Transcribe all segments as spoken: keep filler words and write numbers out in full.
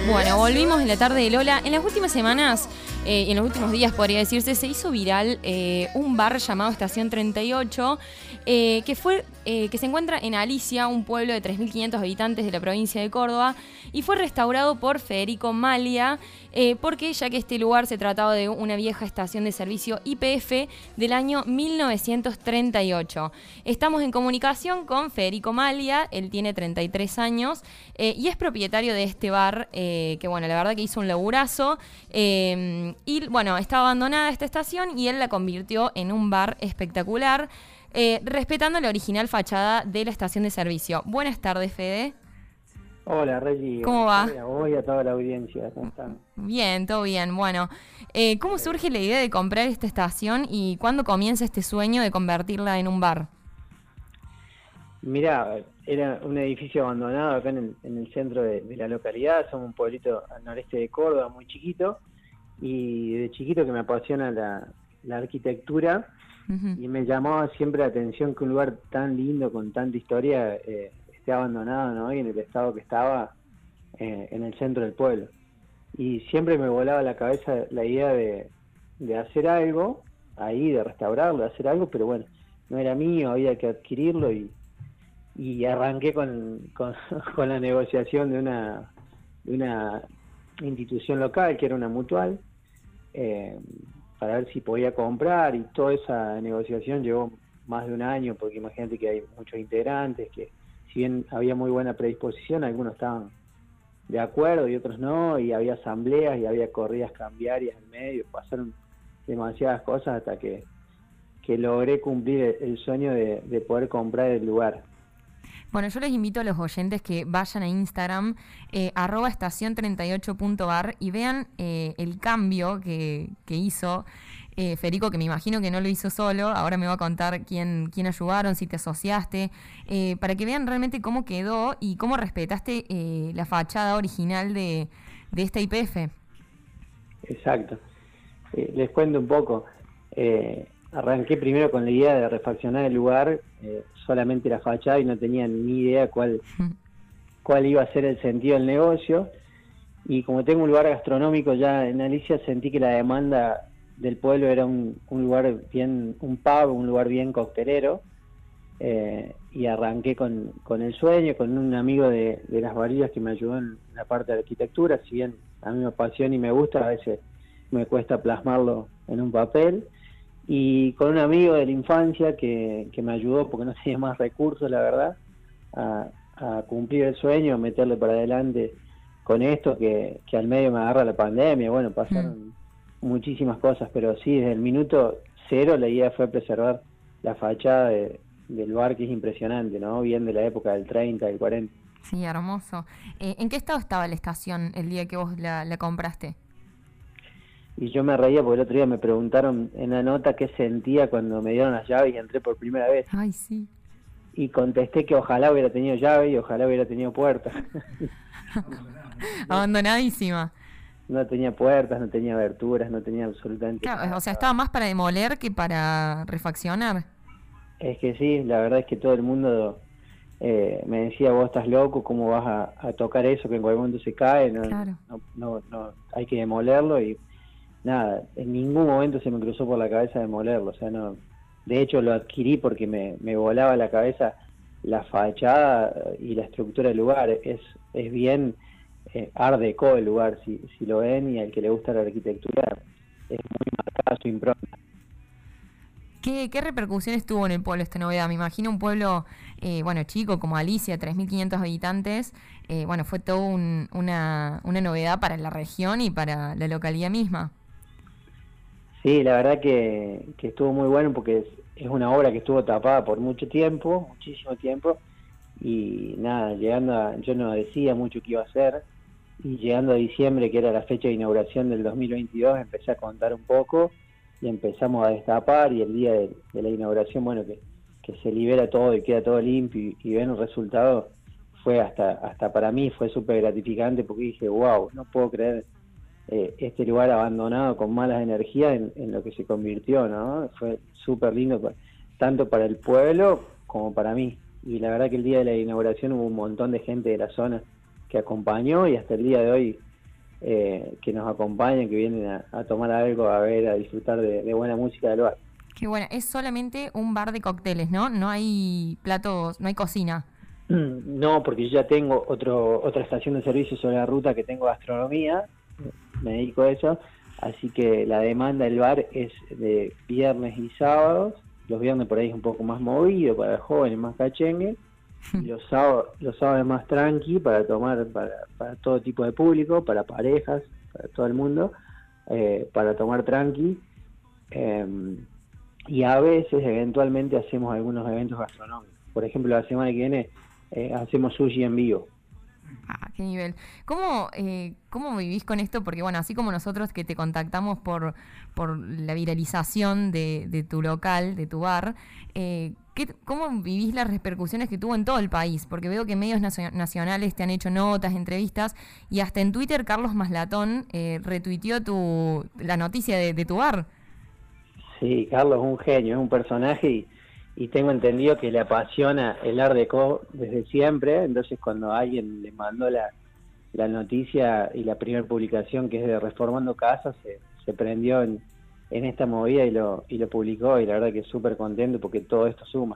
Bueno, volvimos en la tarde de Lola. En las últimas semanas, eh, y en los últimos días podría decirse, se hizo viral eh, un bar llamado Estación treinta y ocho, eh, que, fue, eh, que se encuentra en Alicia, un pueblo de tres mil quinientos habitantes de la provincia de Córdoba, y fue restaurado por Federico Malia, eh, porque ya que este lugar se trataba de una vieja estación de servicio Y P F del año mil novecientos treinta y ocho. Estamos en comunicación con Federico Malia, él tiene treinta y tres años, eh, y es propietario de este bar, eh, que bueno, la verdad que hizo un laburazo, eh, y bueno, estaba abandonada esta estación y él la convirtió en un bar espectacular, eh, respetando la original fachada de la estación de servicio. Buenas tardes, Fede. Hola, Reggie. ¿Cómo va? A vos y a toda la audiencia. ¿Cómo están? Bien, todo bien. Bueno, eh, ¿cómo surge la idea de comprar esta estación y cuándo comienza este sueño de convertirla en un bar? Mirá, era un edificio abandonado acá en el, en el centro de, de la localidad. Somos un pueblito al noreste de Córdoba, muy chiquito. Y de chiquito que me apasiona la, la arquitectura. Uh-huh. Y me llamaba siempre la atención que un lugar tan lindo, con tanta historia, eh, esté abandonado, ¿no? Y en el estado que estaba, eh, en el centro del pueblo. Y siempre me volaba a la cabeza la idea de, de hacer algo ahí, de restaurarlo, de hacer algo, pero bueno, no era mío, había que adquirirlo y, y arranqué con, con, con la negociación de una, de una institución local, que era una mutual, eh, para ver si podía comprar, y toda esa negociación llevó más de un año, porque imagínate que hay muchos integrantes, que si bien había muy buena predisposición, algunos estaban de acuerdo y otros no, y había asambleas y había corridas cambiarias en medio, pasaron demasiadas cosas hasta que, que logré cumplir el sueño de, de poder comprar el lugar. Bueno, yo les invito a los oyentes que vayan a Instagram, eh, arroba estación treinta y ocho punto bar, y vean eh, el cambio que, que hizo eh, Federico, que me imagino que no lo hizo solo. Ahora me va a contar quién, quién ayudaron, si te asociaste, eh, para que vean realmente cómo quedó y cómo respetaste eh, la fachada original de, de esta Y P F. Exacto. Eh, les cuento un poco. Eh, arranqué primero con la idea de refaccionar el lugar, eh, solamente la fachada, y no tenía ni idea cuál, cuál iba a ser el sentido del negocio. Y como tengo un lugar gastronómico ya en Alicia, sentí que la demanda del pueblo era un, un lugar bien, un pub, un lugar bien coctelero, eh, y arranqué con, con el sueño, con un amigo de, de Las Varillas que me ayudó en la parte de arquitectura. Si bien a mí me apasiona y me gusta, a veces me cuesta plasmarlo en un papel, y con un amigo de la infancia que, que me ayudó, porque no tenía más recursos, la verdad, a, a cumplir el sueño, a meterle para adelante con esto, que, que al medio me agarra la pandemia. Bueno, pasaron mm. muchísimas cosas, pero sí, desde el minuto cero la idea fue preservar la fachada de, del bar, que es impresionante, ¿no? Bien de la época del treinta, del cuarenta. Sí, hermoso. Eh, ¿En qué estado estaba la estación el día que vos la, la compraste? Y yo me reía porque el otro día me preguntaron en la nota qué sentía cuando me dieron las llaves y entré por primera vez. Ay, sí. Y contesté que ojalá hubiera tenido llave y ojalá hubiera tenido puertas. Abandonadísima. No tenía puertas, no tenía aberturas, no tenía absolutamente claro, nada. O sea, estaba más para demoler que para refaccionar. Es que sí, la verdad es que todo el mundo eh, me decía, vos estás loco, ¿cómo vas a, a tocar eso que en cualquier momento se cae? No, claro. no, no, no, hay que demolerlo. Y nada, en ningún momento se me cruzó por la cabeza demolerlo. O sea, no. De hecho, lo adquirí porque me, me volaba la cabeza la fachada y la estructura del lugar. Es, es bien eh, art deco el lugar, si, si lo ven, y al que le gusta la arquitectura es muy marcada su impronta. ¿Qué, ¿Qué repercusiones tuvo en el pueblo esta novedad? Me imagino un pueblo, eh, bueno, chico, como Alicia, tres mil quinientos habitantes. Eh, bueno, fue todo un, una, una novedad para la región y para la localidad misma. Sí, la verdad que, que estuvo muy bueno, porque es, es una obra que estuvo tapada por mucho tiempo, muchísimo tiempo, y nada, llegando a, yo no decía mucho qué iba a hacer, y llegando a diciembre, que era la fecha de inauguración del dos mil veintidós, empecé a contar un poco, y empezamos a destapar, y el día de, de la inauguración, bueno, que, que se libera todo y queda todo limpio, y, y ven el resultado, fue hasta, hasta para mí fue súper gratificante, porque dije, wow, no puedo creer Eh, este lugar abandonado con malas energías en, en lo que se convirtió, ¿no? Fue súper lindo, tanto para el pueblo como para mí. Y la verdad que el día de la inauguración hubo un montón de gente de la zona que acompañó, y hasta el día de hoy eh, que nos acompañan, que vienen a, a tomar algo, a ver, a disfrutar de, de buena música del bar. Qué bueno, es solamente un bar de cócteles, ¿no? No hay platos, no hay cocina. No, porque yo ya tengo otro otra estación de servicio sobre la ruta que tengo gastronomía, me dedico a eso, así que la demanda del bar es de viernes y sábados. Los viernes por ahí es un poco más movido para jóvenes, más cachengue, y los sábados, los sábados es más tranqui para tomar para, para todo tipo de público, para parejas, para todo el mundo, eh, para tomar tranqui. Eh, y a veces, eventualmente, hacemos algunos eventos gastronómicos. Por ejemplo, la semana que viene eh, hacemos sushi en vivo. Ah, qué nivel. ¿Cómo, eh, ¿Cómo vivís con esto? Porque, bueno, así como nosotros que te contactamos por, por la viralización de, de tu local, de tu bar, eh, ¿qué, ¿cómo vivís las repercusiones que tuvo en todo el país? Porque veo que medios nacio- nacionales te han hecho notas, entrevistas, y hasta en Twitter Carlos Maslatón eh, retuiteó tu, la noticia de, de tu bar. Sí, Carlos es un genio, es un personaje y, y tengo entendido que le apasiona el Art Deco desde siempre. Entonces cuando alguien le mandó la, la noticia y la primera publicación, que es de Reformando Casas, se, se prendió en, en esta movida y lo, y lo publicó, y la verdad que súper contento porque todo esto suma.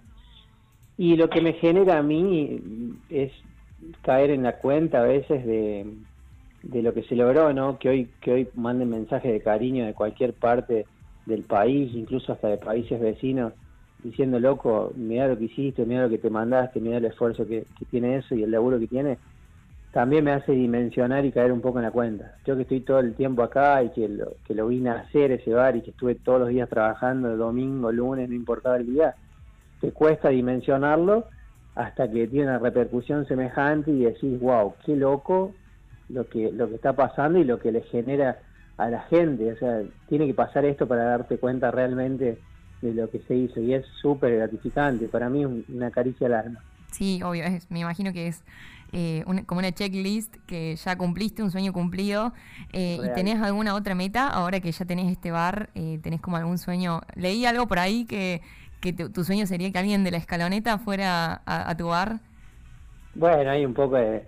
Y lo que me genera a mí es caer en la cuenta a veces de, de lo que se logró, ¿no? Que hoy, que hoy manden mensajes de cariño de cualquier parte del país, incluso hasta de países vecinos, diciendo, loco, mirá lo que hiciste, mirá lo que te mandaste, mirá el esfuerzo que, que tiene eso y el laburo que tiene, también me hace dimensionar y caer un poco en la cuenta. Yo que estoy todo el tiempo acá y que lo, que lo vine a hacer ese bar y que estuve todos los días trabajando, domingo, lunes, no importaba el día, te cuesta dimensionarlo hasta que tiene una repercusión semejante y decís, wow, qué loco lo que, lo que está pasando y lo que le genera a la gente. O sea, tiene que pasar esto para darte cuenta realmente de lo que se hizo, y es súper gratificante. Para mí es una caricia al alma. Sí, obvio, es, me imagino que es eh, una, como una checklist que ya cumpliste, un sueño cumplido. Eh, ¿Y tenés alguna otra meta ahora que ya tenés este bar? Eh, ¿Tenés como algún sueño? Leí algo por ahí que, que tu, tu sueño sería que alguien de la Escaloneta fuera a, a tu bar. Bueno, hay un poco de,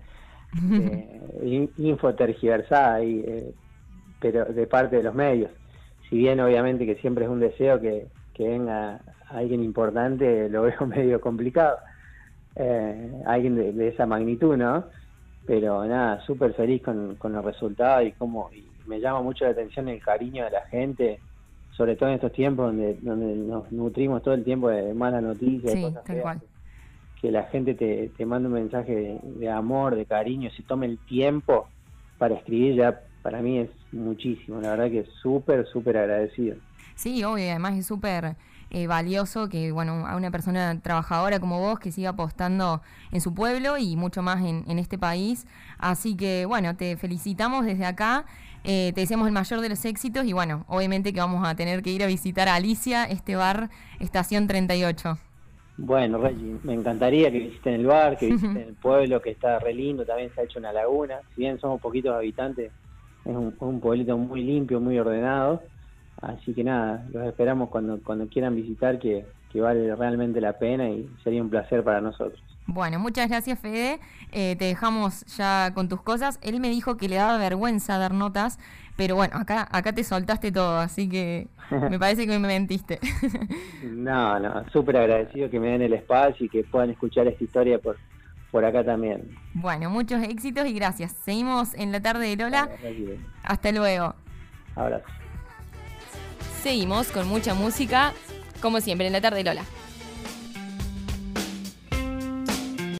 de info tergiversada ahí, eh, pero de parte de los medios. Si bien obviamente que siempre es un deseo que, que venga alguien importante, lo veo medio complicado. Eh, alguien de, de esa magnitud, ¿no? Pero nada, súper feliz con, con el resultado y cómo y me llama mucho la atención el cariño de la gente, sobre todo en estos tiempos donde, donde nos nutrimos todo el tiempo de malas noticias, sí, de cosas tal cual. Que la gente te, te manda un mensaje de, de amor, de cariño, se tome el tiempo para escribir, ya para mí es muchísimo, la verdad que es súper, súper agradecido. Sí, obvio, además es súper eh, valioso que, bueno, a una persona trabajadora como vos que siga apostando en su pueblo y mucho más en, en este país. Así que, bueno, te felicitamos desde acá, eh, te deseamos el mayor de los éxitos y, bueno, obviamente que vamos a tener que ir a visitar a Alicia, este bar Estación treinta y ocho. Bueno, Reggie, me encantaría que visiten el bar, que visiten el pueblo, que está re lindo, también se ha hecho una laguna. Si bien somos poquitos habitantes, es un, un pueblito muy limpio, muy ordenado. Así que nada, los esperamos cuando, cuando quieran visitar, que, que vale realmente la pena y sería un placer para nosotros. Bueno, muchas gracias, Fede. Eh, te dejamos ya con tus cosas. Él me dijo que le daba vergüenza dar notas, pero bueno, acá acá te soltaste todo, así que me parece que me mentiste. No, no, súper agradecido que me den el espacio y que puedan escuchar esta historia por, por acá también. Bueno, muchos éxitos y gracias. Seguimos en la tarde de Lola. Gracias. Hasta luego. Abrazo. Seguimos con mucha música, como siempre, en la tarde de Lola.